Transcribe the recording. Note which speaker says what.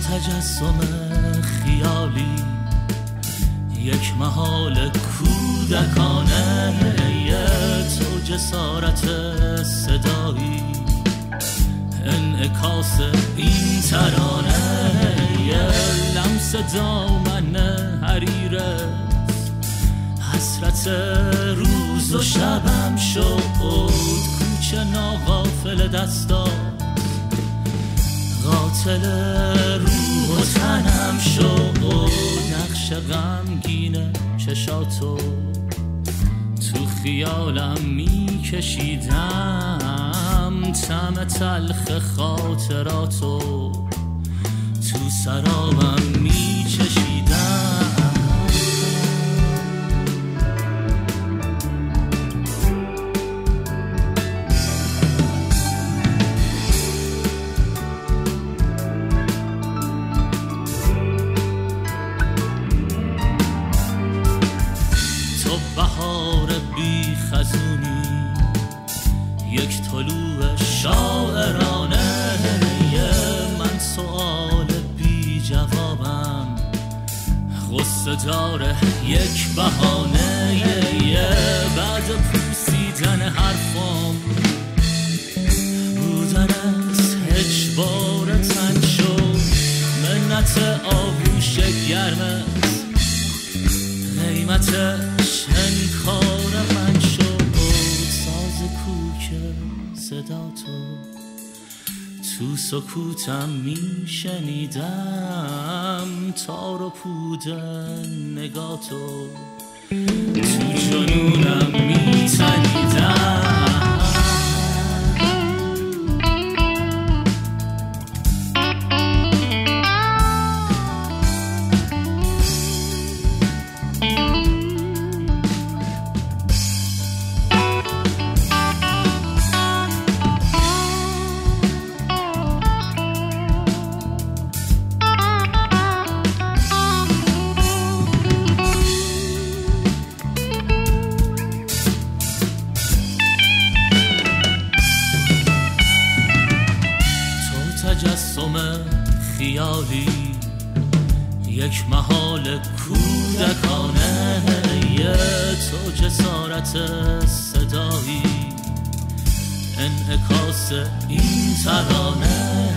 Speaker 1: تجسم خیالی، یک محال کودکانه، تو جسارت صدایی، انعکاس این ترانه، لمس دامن حریرت، حسرت روز و شبم شد، کوچه ناغافل دستات، قاتل روح و تنم شد، نقش غمگین چشاتو تو خیالم میکشیدم، طعم تلخ خاطراتو تو سرابم میچشیدم. بهار بی خزونی، یک طلوع شاعرانه، من سؤال بی جوابم، غصه داره یک بهانه، بعد پوسیدن حرفم بودنت اجبار تن شد، منت آغوش گرمت قیمتش انکار من شد، ساز کوک صداتو تو سکوتم میشنیدم، تار و پود نگاتو تو جنونم میتنیدم. تجسم خیالی، یک محال کودکانه، تو جسارت صدایی، انعکاس این ترانه،